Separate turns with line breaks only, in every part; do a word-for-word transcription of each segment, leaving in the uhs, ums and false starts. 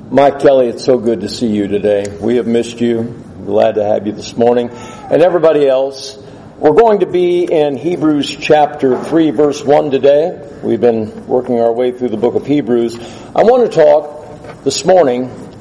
Mike Kelly, it's so good to see you today. We have missed you. Glad to have you this morning. And everybody else, we're going to be in Hebrews chapter three, verse one today. We've been working our way through the book of Hebrews. I want to talk this morning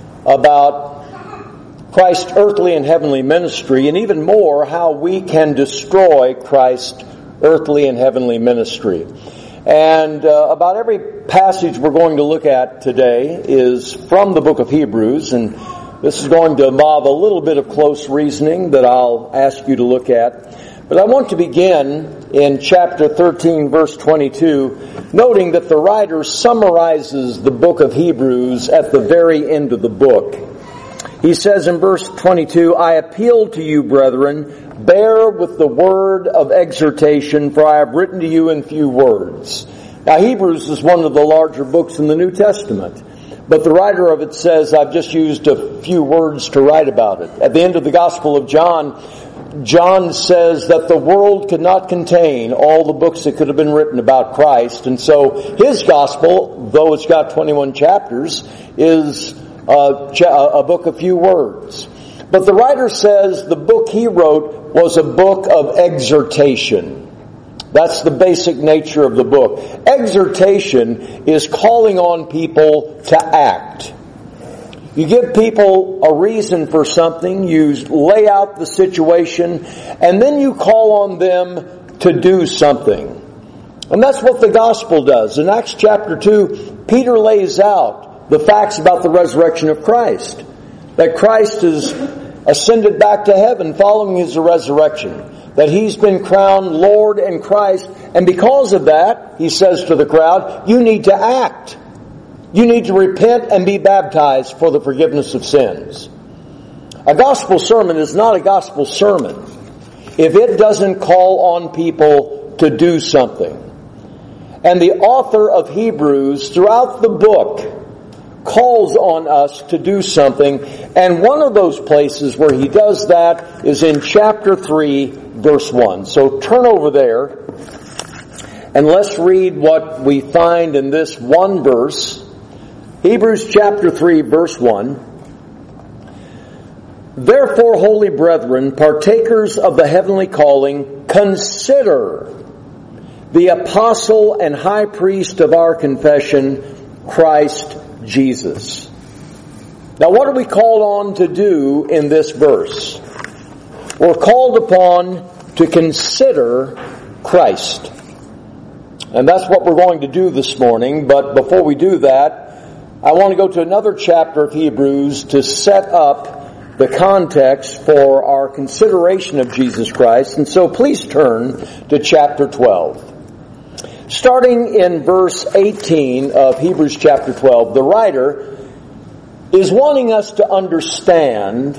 about Christ's earthly and heavenly ministry, and even more, how we can destroy Christ's earthly and heavenly ministry. And uh, about every passage we're going to look at today is from the book of Hebrews, and this is going to involve a little bit of close reasoning that I'll ask you to look at. But I want to begin in chapter thirteen, verse twenty-two, noting that the writer summarizes the book of Hebrews at the very end of the book. He says in verse twenty-two, "I appeal to you, brethren, bear with the word of exhortation, for I have written to you in few words." Now, Hebrews is one of the larger books in the New Testament, but the writer of it says, I've just used a few words to write about it. At the end of the Gospel of John, John says that the world could not contain all the books that could have been written about Christ, and so his Gospel, though it's got twenty-one chapters, is a, a book of few words. But the writer says the book he wrote was a book of exhortation. That's the basic nature of the book. Exhortation is calling on people to act. You give people a reason for something, you lay out the situation, and then you call on them to do something. And that's what the gospel does. In Acts chapter two, Peter lays out the facts about the resurrection of Christ. That Christ is ascended back to heaven following his resurrection. That he's been crowned Lord and Christ. And because of that, he says to the crowd, you need to act. You need to repent and be baptized for the forgiveness of sins. A gospel sermon is not a gospel sermon if it doesn't call on people to do something. And the author of Hebrews, throughout the book, calls on us to do something, and one of those places where he does that is in chapter three, verse one. So turn over there, and let's read what we find in this one verse. Hebrews chapter three, verse one. "Therefore, holy brethren, partakers of the heavenly calling, consider the apostle and high priest of our confession, Christ Jesus." Now, what are we called on to do in this verse? We're called upon to consider Christ. And that's what we're going to do this morning. But before we do that, I want to go to another chapter of Hebrews to set up the context for our consideration of Jesus Christ. And so please turn to chapter twelve. Starting in verse eighteen of Hebrews chapter twelve, the writer is wanting us to understand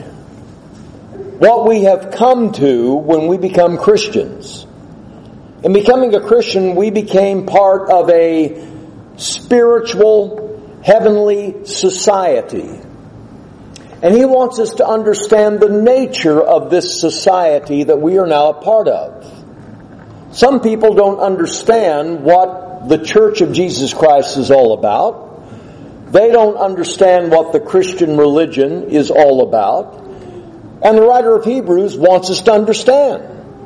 what we have come to when we become Christians. In becoming a Christian, we became part of a spiritual, heavenly society. And he wants us to understand the nature of this society that we are now a part of. Some people don't understand what the Church of Jesus Christ is all about. They don't understand what the Christian religion is all about. And the writer of Hebrews wants us to understand.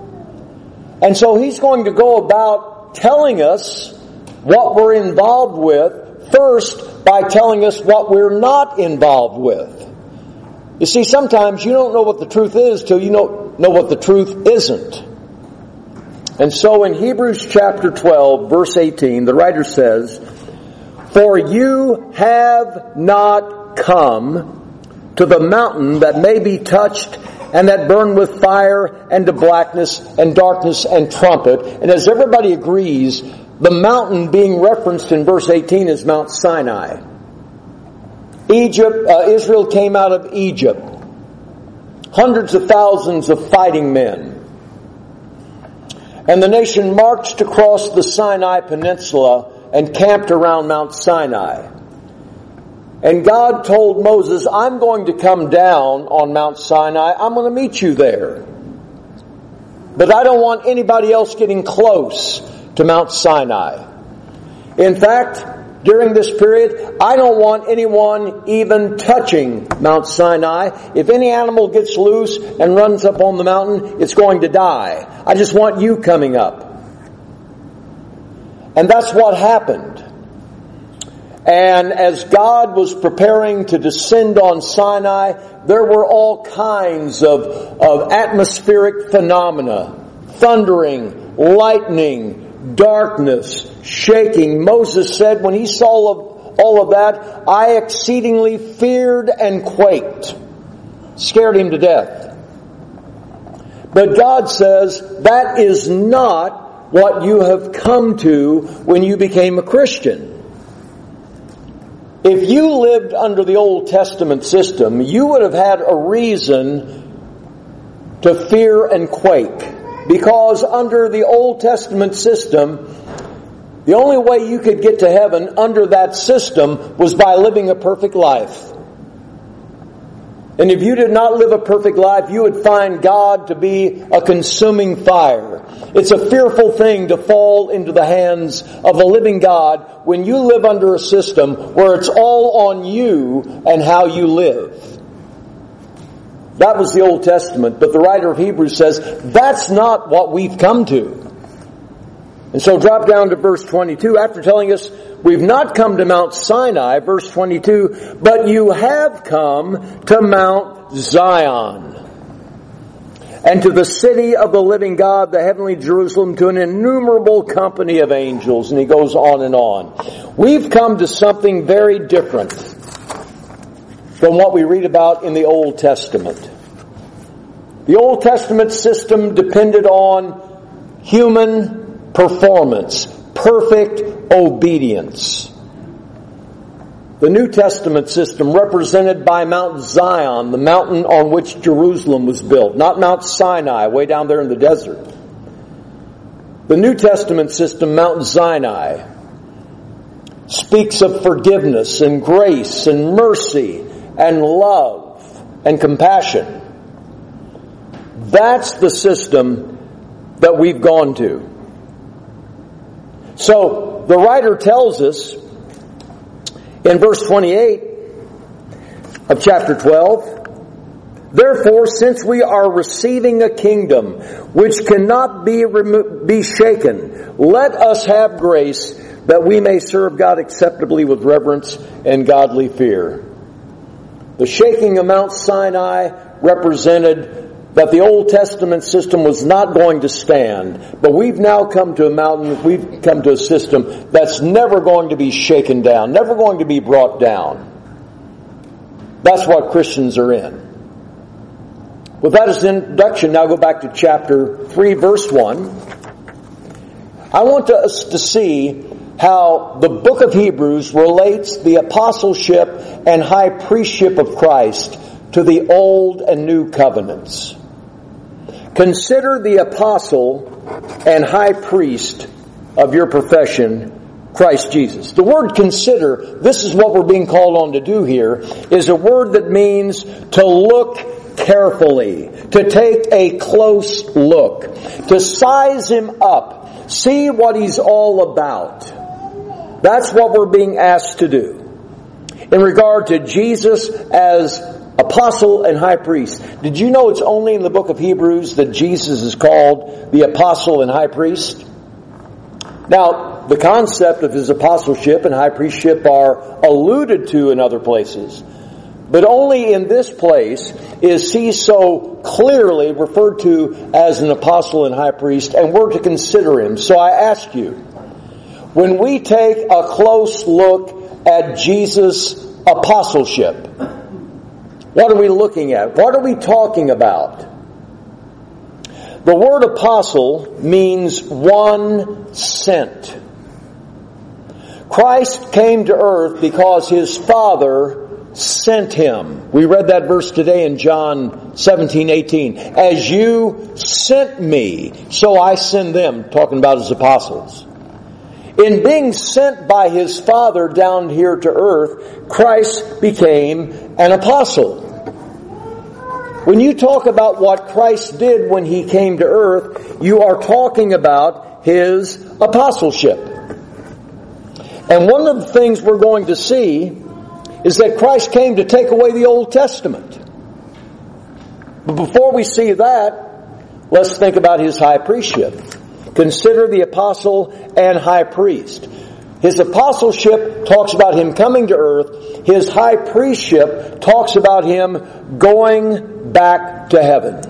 And so he's going to go about telling us what we're involved with, first by telling us what we're not involved with. You see, sometimes you don't know what the truth is till you don't know what the truth isn't. And so in Hebrews chapter twelve, verse eighteen, the writer says, "For you have not come to the mountain that may be touched and that burn with fire and to blackness and darkness and trumpet." And as everybody agrees, the mountain being referenced in verse eighteen is Mount Sinai. Egypt, uh, Israel came out of Egypt. Hundreds of thousands of fighting men. And the nation marched across the Sinai Peninsula and camped around Mount Sinai. And God told Moses, I'm going to come down on Mount Sinai. I'm going to meet you there. But I don't want anybody else getting close to Mount Sinai. In fact, during this period, I don't want anyone even touching Mount Sinai. If any animal gets loose and runs up on the mountain, it's going to die. I just want you coming up. And that's what happened. And as God was preparing to descend on Sinai, there were all kinds of, of atmospheric phenomena. Thundering, lightning, darkness, shaking. Moses said when he saw all of that, I exceedingly feared and quaked. Scared him to death. But God says that is not what you have come to when you became a Christian. If you lived under the Old Testament system, you would have had a reason to fear and quake. Because under the Old Testament system, the only way you could get to heaven under that system was by living a perfect life. And if you did not live a perfect life, you would find God to be a consuming fire. It's a fearful thing to fall into the hands of a living God when you live under a system where it's all on you and how you live. That was the Old Testament, but the writer of Hebrews says that's not what we've come to. And so drop down to verse twenty-two. After telling us we've not come to Mount Sinai, verse twenty-two, but you have come to Mount Zion, and to the city of the living God, the heavenly Jerusalem, to an innumerable company of angels. And he goes on and on. We've come to something very different from what we read about in the Old Testament. The Old Testament system depended on human performance, perfect obedience. The New Testament system, represented by Mount Zion, the mountain on which Jerusalem was built, not Mount Sinai, way down there in the desert. The New Testament system, Mount Sinai, speaks of forgiveness and grace and mercy and love and compassion. That's the system that we've gone to. So, the writer tells us in verse twenty-eight of chapter twelve, therefore, since we are receiving a kingdom which cannot be remo- be shaken, let us have grace that we may serve God acceptably with reverence and godly fear. The shaking of Mount Sinai represented that the Old Testament system was not going to stand. But we've now come to a mountain, we've come to a system that's never going to be shaken down, never going to be brought down. That's what Christians are in. With that as an introduction, now go back to chapter three, verse one. I want us to see how the book of Hebrews relates the apostleship and high priestship of Christ to the old and new covenants. Consider the apostle and high priest of your profession, Christ Jesus. The word consider, this is what we're being called on to do here, is a word that means to look carefully, to take a close look, to size him up, see what he's all about. That's what we're being asked to do. In regard to Jesus as apostle and high priest. Did you know it's only in the book of Hebrews that Jesus is called the apostle and high priest? Now, the concept of his apostleship and high priestship are alluded to in other places. But only in this place is he so clearly referred to as an apostle and high priest, and we're to consider him. So I ask you, when we take a close look at Jesus' apostleship, what are we looking at? What are we talking about? The word apostle means one sent. Christ came to earth because his Father sent him. We read that verse today in John seventeen eighteen. As you sent me, so I send them, talking about his apostles. In being sent by his Father down here to earth, Christ became an apostle. When you talk about what Christ did when he came to earth, you are talking about his apostleship. And one of the things we're going to see is that Christ came to take away the Old Testament. But before we see that, let's think about His high priestship. Consider the apostle and high priest. His apostleship talks about Him coming to earth. His high priestship talks about Him going back to heaven.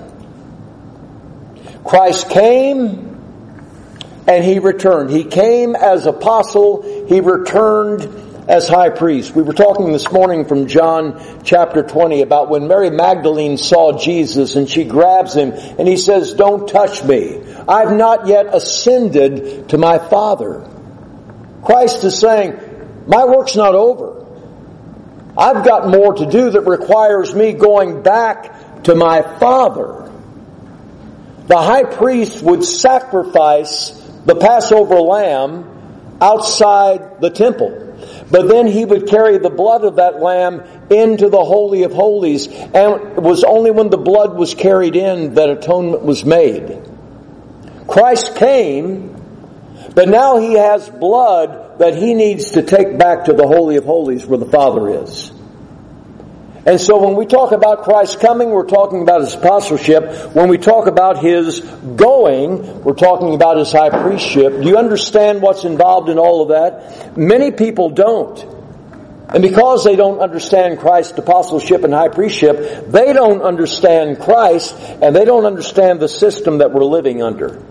Christ came and He returned. He came as apostle. He returned as high priest. We were talking this morning from John chapter twenty about when Mary Magdalene saw Jesus and she grabs Him and He says, "Don't touch me. I've not yet ascended to my Father." Christ is saying, my work's not over. I've got more to do that requires me going back to my Father. The high priest would sacrifice the Passover lamb outside the temple. But then he would carry the blood of that lamb into the Holy of Holies. And it was only when the blood was carried in that atonement was made. Christ came, but now He has blood that He needs to take back to the Holy of Holies where the Father is. And so when we talk about Christ coming, we're talking about His apostleship. When we talk about His going, we're talking about His high priestship. Do you understand what's involved in all of that? Many people don't. And because they don't understand Christ's apostleship and high priestship, they don't understand Christ, and they don't understand the system that we're living under.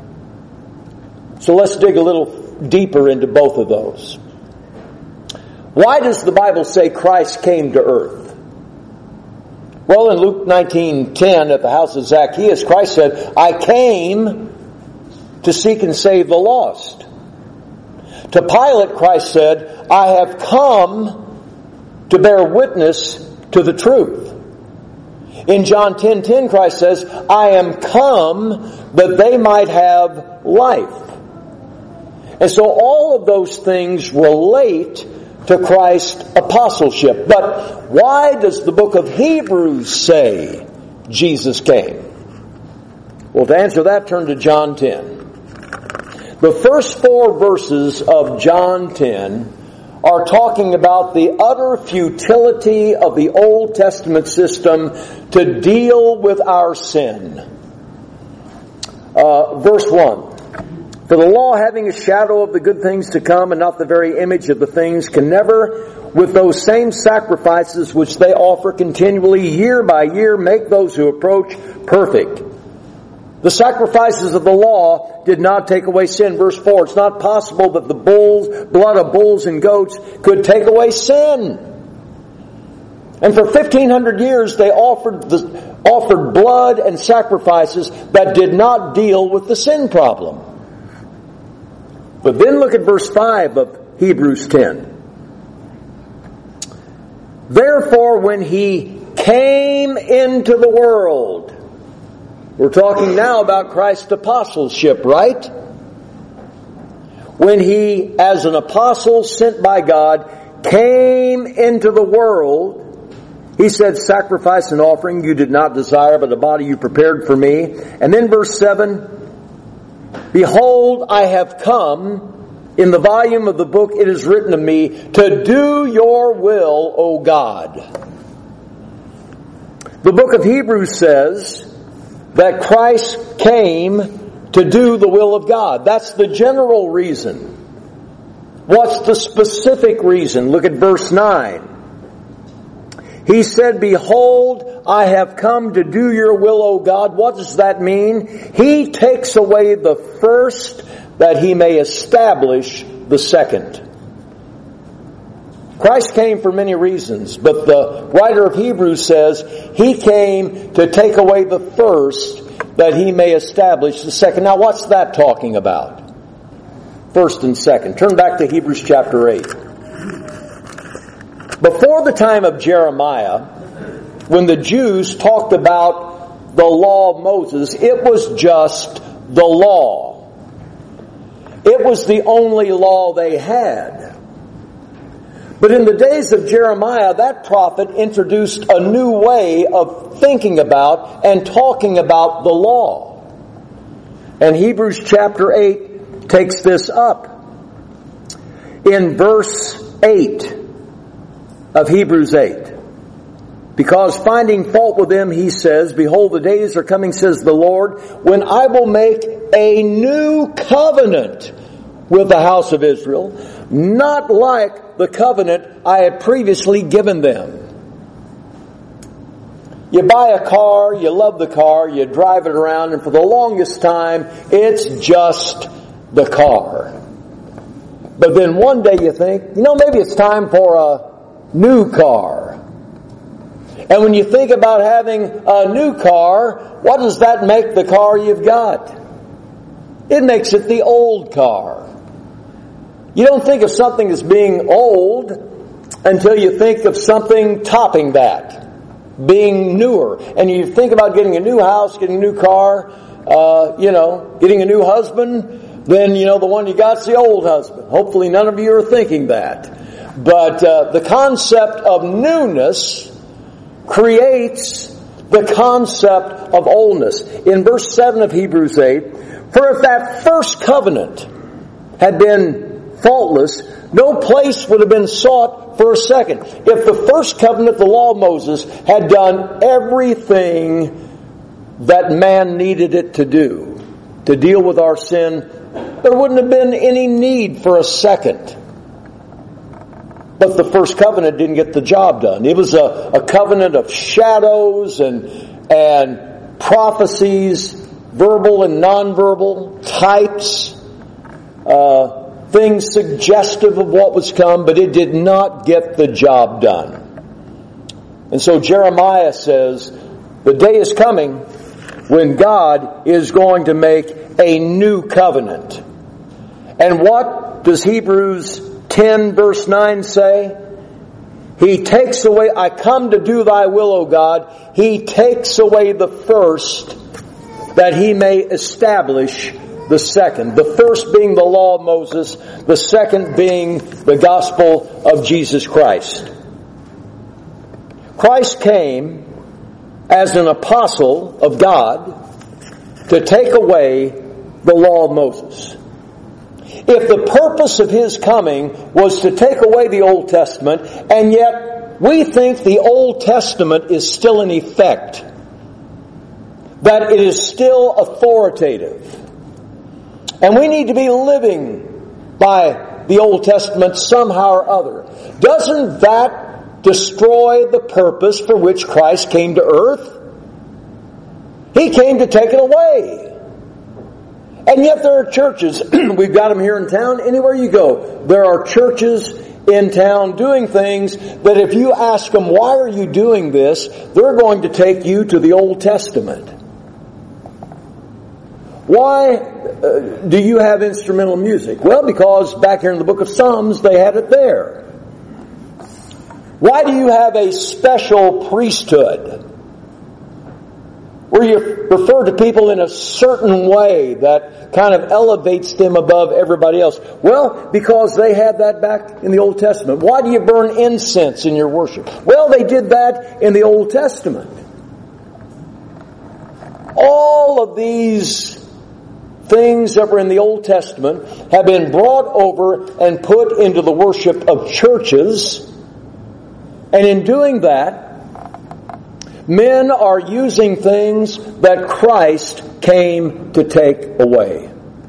So let's dig a little deeper into both of those. Why does the Bible say Christ came to earth? Well, in Luke nineteen ten, at the house of Zacchaeus, Christ said, "I came to seek and save the lost." To Pilate, Christ said, "I have come to bear witness to the truth." In John ten ten, Christ says, "I am come that they might have life." And so all of those things relate to Christ's apostleship. But why does the book of Hebrews say Jesus came? Well, to answer that, turn to John ten. The first four verses of John ten are talking about the utter futility of the Old Testament system to deal with our sin. Uh, verse one. For the law, having a shadow of the good things to come and not the very image of the things, can never, with those same sacrifices which they offer continually year by year, make those who approach perfect. The sacrifices of the law did not take away sin. Verse four, it's not possible that the bulls, blood of bulls and goats could take away sin. And for fifteen hundred years they offered the, offered blood and sacrifices that did not deal with the sin problem. But then look at verse five of Hebrews ten. Therefore, when He came into the world, we're talking now about Christ's apostleship, right? When He, as an apostle sent by God, came into the world, He said, "Sacrifice and offering you did not desire, but a body you prepared for me." And then verse seven, "Behold, I have come, in the volume of the book it is written of me, to do your will, O God." The book of Hebrews says that Christ came to do the will of God. That's the general reason. What's the specific reason? Look at verse nine. He said, "Behold, I have come to do your will, O God." What does that mean? He takes away the first that He may establish the second. Christ came for many reasons, but the writer of Hebrews says He came to take away the first that He may establish the second. Now what's that talking about? First and second. Turn back to Hebrews chapter eight. Before the time of Jeremiah, when the Jews talked about the law of Moses, it was just the law. It was the only law they had. But in the days of Jeremiah, that prophet introduced a new way of thinking about and talking about the law. And Hebrews chapter eight takes this up. in verse eight of Hebrews eight. Because finding fault with them, he says, behold, the days are coming, says the Lord, when I will make a new covenant with the house of Israel, not like the covenant I had previously given them. You buy a car, you love the car, you drive it around, and for the longest time, it's just the car. But then one day you think, you know, maybe it's time for a new car. And when you think about having a new car, what does that make the car you've got? It makes it the old car. You don't think of something as being old until you think of something topping that, being newer. And you think about getting a new house, getting a new car, uh, you know, getting a new husband, then, you know, the one you got's the old husband. Hopefully none of you are thinking that. But uh, the concept of newness creates the concept of oldness. In verse seven of Hebrews eight, for if that first covenant had been faultless, no place would have been sought for a second. If the first covenant, the law of Moses, had done everything that man needed it to do, to deal with our sin, there wouldn't have been any need for a second. But the first covenant didn't get the job done. It was a, a covenant of shadows and, and prophecies, verbal and nonverbal, types, uh, things suggestive of what was come, but it did not get the job done. And so Jeremiah says, the day is coming when God is going to make a new covenant. And what does Hebrews ten verse nine say? He takes away, I come to do thy will, O God. He takes away the first that he may establish the second. The first being the law of Moses, the second being the gospel of Jesus Christ. Christ came as an apostle of God to take away the law of Moses. If the purpose of his coming was to take away the Old Testament, and yet we think the Old Testament is still in effect, that it is still authoritative, and we need to be living by the Old Testament somehow or other, doesn't that destroy the purpose for which Christ came to earth? He came to take it away. And yet there are churches, we've got them here in town, anywhere you go, there are churches in town doing things that if you ask them, why are you doing this? They're going to take you to the Old Testament. Why uh, do you have instrumental music? Well, because back here in the book of Psalms, they had it there. Why do you have a special priesthood where you refer to people in a certain way that kind of elevates them above everybody else? Well, because they had that back in the Old Testament. Why do you burn incense in your worship? Well, they did that in the Old Testament. All of these things that were in the Old Testament have been brought over and put into the worship of churches. And in doing that, men are using things that Christ came to take away.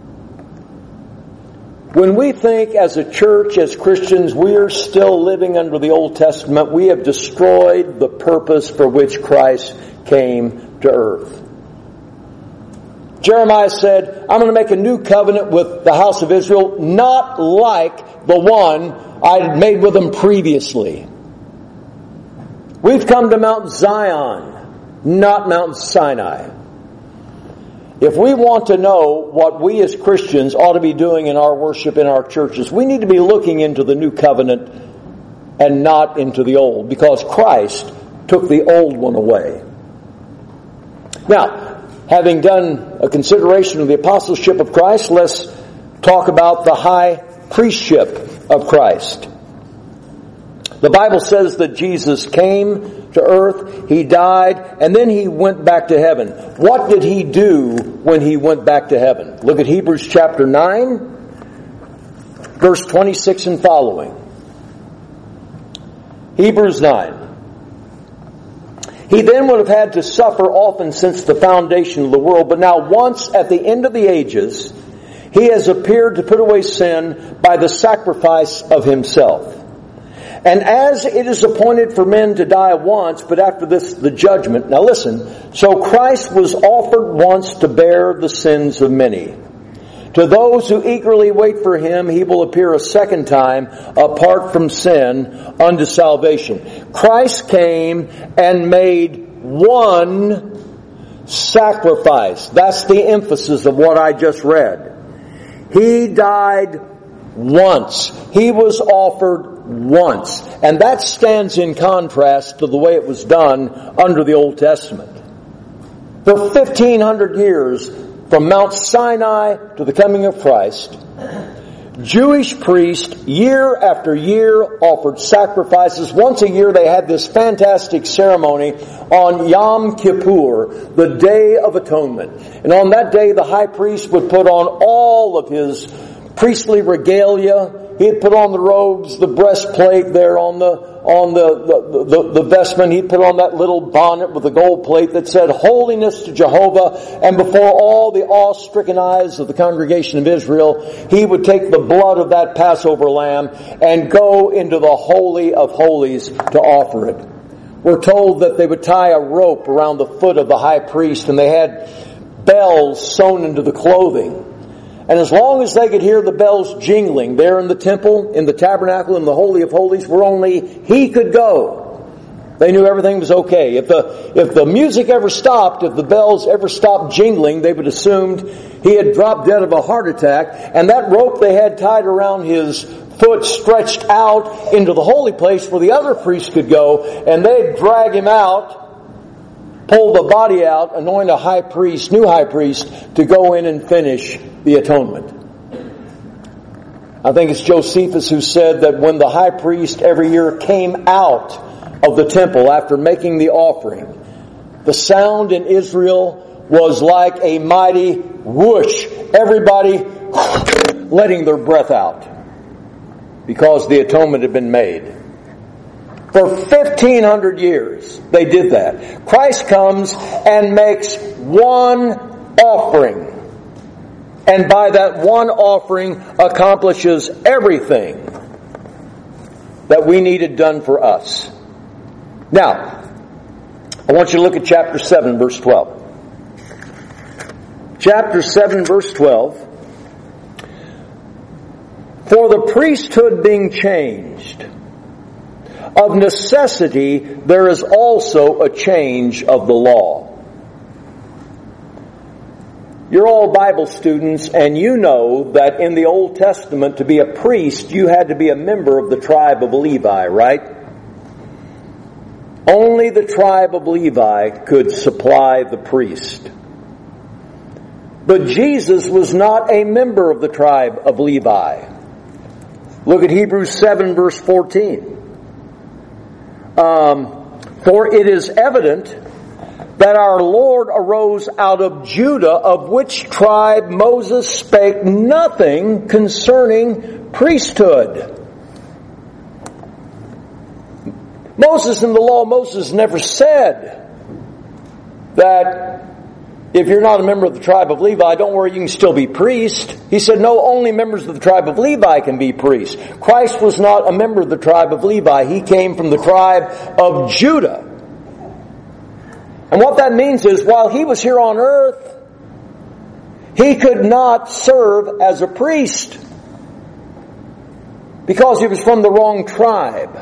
When we think as a church, as Christians, we are still living under the Old Testament, we have destroyed the purpose for which Christ came to earth. Jeremiah said, I'm going to make a new covenant with the house of Israel, not like the one I had made with them previously. We've come to Mount Zion, not Mount Sinai. If we want to know what we as Christians ought to be doing in our worship in our churches, we need to be looking into the new covenant and not into the old, because Christ took the old one away. Now, having done a consideration of the apostleship of Christ, let's talk about the high priestship of Christ. The Bible says that Jesus came to earth, He died, and then He went back to heaven. What did He do when He went back to heaven? Look at Hebrews chapter nine. verse twenty-six and following. Hebrews nine. He then would have had to suffer often since the foundation of the world, but now once at the end of the ages, He has appeared to put away sin by the sacrifice of Himself. And as it is appointed for men to die once, but after this the judgment. Now listen, so Christ was offered once to bear the sins of many. To those who eagerly wait for Him, He will appear a second time apart from sin unto salvation. Christ came and made one sacrifice. That's the emphasis of what I just read. He died once. He was offered once. And that stands in contrast to the way it was done under the Old Testament. For fifteen hundred years, from Mount Sinai to the coming of Christ, Jewish priests, year after year, offered sacrifices. Once a year they had this fantastic ceremony on Yom Kippur, the Day of Atonement. And on that day the high priest would put on all of his priestly regalia. He'd put on the robes, the breastplate there on the on the, the, the, the vestment. He'd put on that little bonnet with the gold plate that said, "Holiness to Jehovah." And before all the awe-stricken eyes of the congregation of Israel, he would take the blood of that Passover lamb and go into the Holy of Holies to offer it. We're told that they would tie a rope around the foot of the high priest, and they had bells sewn into the clothing. And as long as they could hear the bells jingling there in the temple, in the tabernacle, in the Holy of Holies, where only he could go, they knew everything was okay. If the, if the music ever stopped, if the bells ever stopped jingling, they would have assumed he had dropped dead of a heart attack. And that rope they had tied around his foot stretched out into the holy place where the other priests could go, and they'd drag him out, pull the body out, anoint a high priest, new high priest, to go in and finish the atonement. I think it's Josephus who said that when the high priest every year came out of the temple after making the offering, the sound in Israel was like a mighty whoosh. Everybody letting their breath out because the atonement had been made. For fifteen hundred years they did that. Christ comes and makes one offering. And by that one offering accomplishes everything that we needed done for us. Now, I want you to look at chapter seven, verse twelve. Chapter seven, verse twelve. For the priesthood being changed, of necessity there is also a change of the law. You're all Bible students, and you know that in the Old Testament, to be a priest, you had to be a member of the tribe of Levi, right? Only the tribe of Levi could supply the priest. But Jesus was not a member of the tribe of Levi. Look at Hebrews seven, verse fourteen. Um, For it is evident that our Lord arose out of Judah, of which tribe Moses spake nothing concerning priesthood. Moses in the law, Moses never said that if you're not a member of the tribe of Levi, don't worry, you can still be priest. He said, no, only members of the tribe of Levi can be priests. Christ was not a member of the tribe of Levi. He came from the tribe of Judah. And what that means is, while he was here on earth, he could not serve as a priest because he was from the wrong tribe.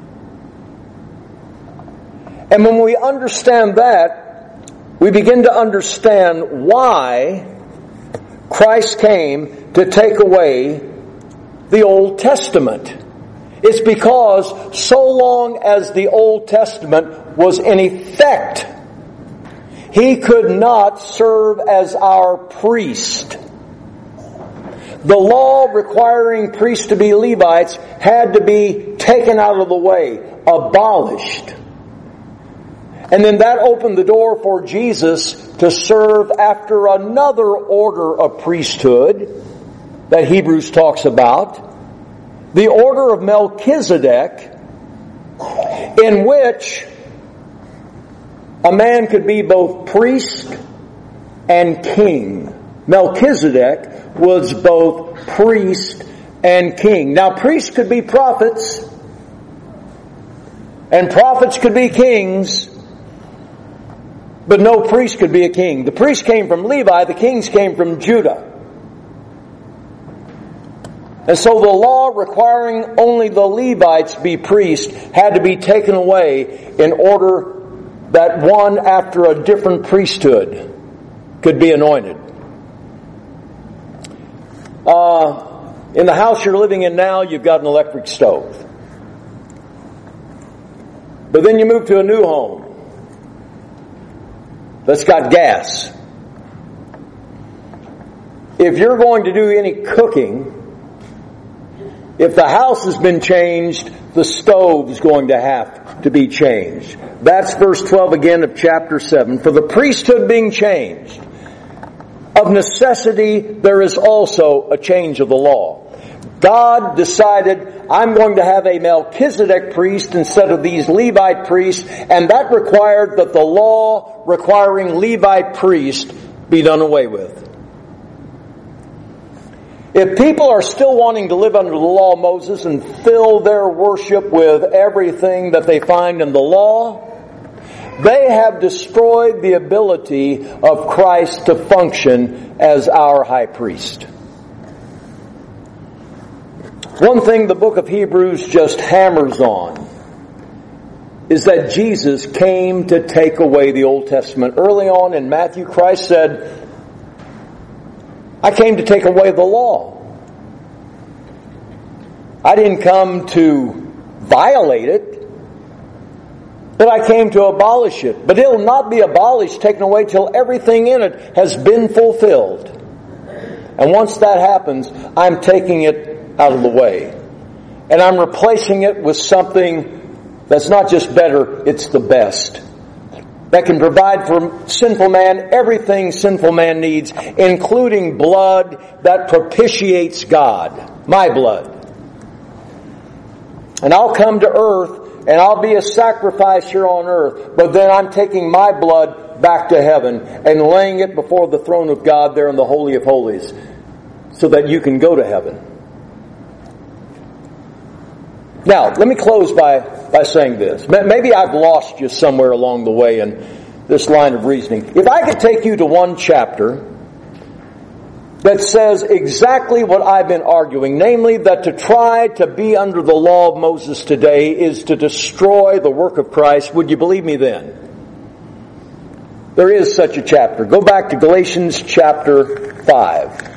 And when we understand that, we begin to understand why Christ came to take away the Old Testament. It's because so long as the Old Testament was in effect, he could not serve as our priest. The law requiring priests to be Levites had to be taken out of the way, abolished. And then that opened the door for Jesus to serve after another order of priesthood that Hebrews talks about. the order of Melchizedek, in which a man could be both priest and king. Melchizedek was both priest and king. Now, priests could be prophets, and prophets could be kings, but no priest could be a king. The priests came from Levi, the kings came from Judah. And so the law requiring only the Levites be priests had to be taken away in order that one after a different priesthood could be anointed. Uh, in the house you're living in now, you've got an electric stove. But then you move to a new home that's got gas. If you're going to do any cooking, if the house has been changed, the stove's going to have to be changed. That's verse twelve again of chapter seven. For the priesthood being changed, of necessity there is also a change of the law. God decided, I'm going to have a Melchizedek priest instead of these Levite priests, and that required that the law requiring Levite priests be done away with. If people are still wanting to live under the law of Moses and fill their worship with everything that they find in the law, they have destroyed the ability of Christ to function as our high priest. One thing the book of Hebrews just hammers on is that Jesus came to take away the Old Testament. Early on in Matthew, Christ said, I came to take away the law. I didn't come to violate it, but I came to abolish it. But it'll not be abolished, taken away, till everything in it has been fulfilled. And once that happens, I'm taking it out of the way. And I'm replacing it with something that's not just better, it's the best. That can provide for sinful man everything sinful man needs, including blood that propitiates God. My blood. And I'll come to earth and I'll be a sacrifice here on earth, but then I'm taking my blood back to heaven and laying it before the throne of God there in the Holy of Holies so that you can go to heaven. Now, let me close by, by saying this. Maybe I've lost you somewhere along the way in this line of reasoning. If I could take you to one chapter that says exactly what I've been arguing, namely that to try to be under the law of Moses today is to destroy the work of Christ, would you believe me then? There is such a chapter. Go back to Galatians chapter five.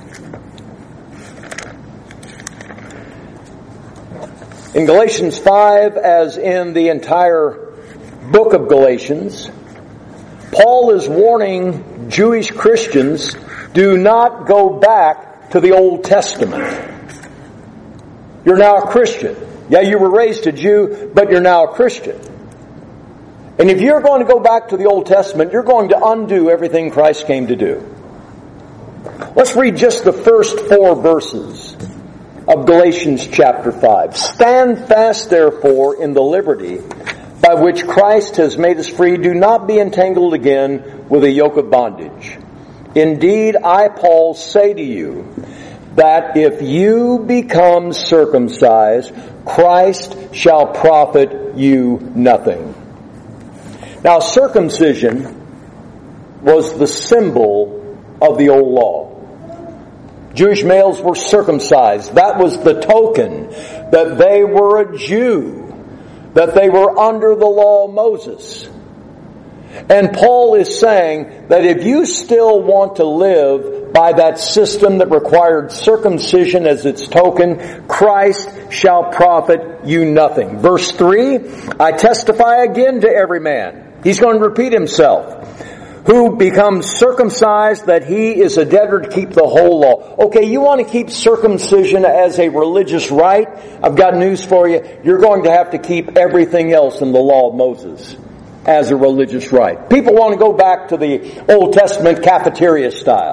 In Galatians five, as in the entire book of Galatians, Paul is warning Jewish Christians, do not go back to the Old Testament. You're now a Christian. Yeah, you were raised a Jew, but you're now a Christian. And if you're going to go back to the Old Testament, you're going to undo everything Christ came to do. Let's read just the first four verses of Galatians chapter five. Stand fast, therefore, in the liberty by which Christ has made us free. Do not be entangled again with a yoke of bondage. Indeed, I, Paul, say to you that if you become circumcised, Christ shall profit you nothing. Now, circumcision was the symbol of the old law. Jewish males were circumcised. That was the token that they were a Jew, that they were under the law of Moses. And Paul is saying that if you still want to live by that system that required circumcision as its token, Christ shall profit you nothing. Verse three, I testify again to every man. He's going to repeat himself. Who becomes circumcised that he is a debtor to keep the whole law. Okay, you want to keep circumcision as a religious rite? I've got news for you. You're going to have to keep everything else in the law of Moses as a religious rite. People want to go back to the Old Testament cafeteria style,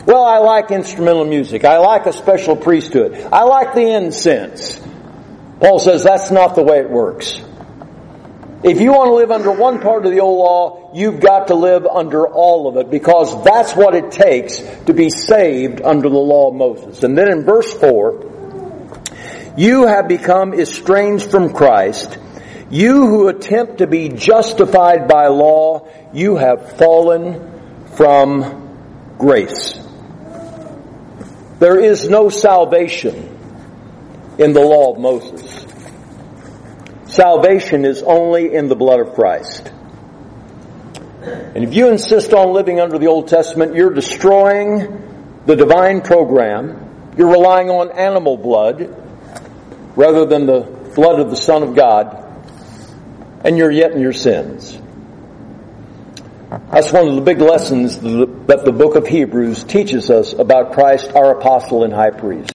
Well, I like instrumental music. I like a special priesthood. I like the incense. Paul says that's not the way it works. If you want to live under one part of the old law, you've got to live under all of it, because that's what it takes to be saved under the law of Moses. And then in verse four, you have become estranged from Christ. You who attempt to be justified by law, you have fallen from grace. There is no salvation in the law of Moses. Salvation is only in the blood of Christ. And if you insist on living under the Old Testament, you're destroying the divine program. You're relying on animal blood rather than the blood of the Son of God. And you're yet in your sins. That's one of the big lessons that the book of Hebrews teaches us about Christ, our apostle and high priest.